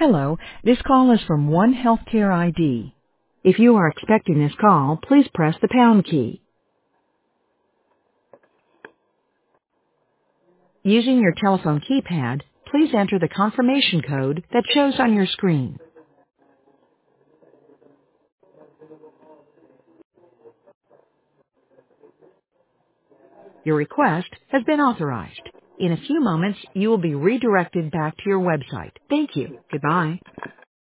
Hello, this call is from One Healthcare ID. If you are expecting this call, please press the pound key. Using your telephone keypad, please enter the confirmation code that shows on your screen. Your request has been authorized. In a few moments, you will be redirected back to your website. Thank you. Goodbye.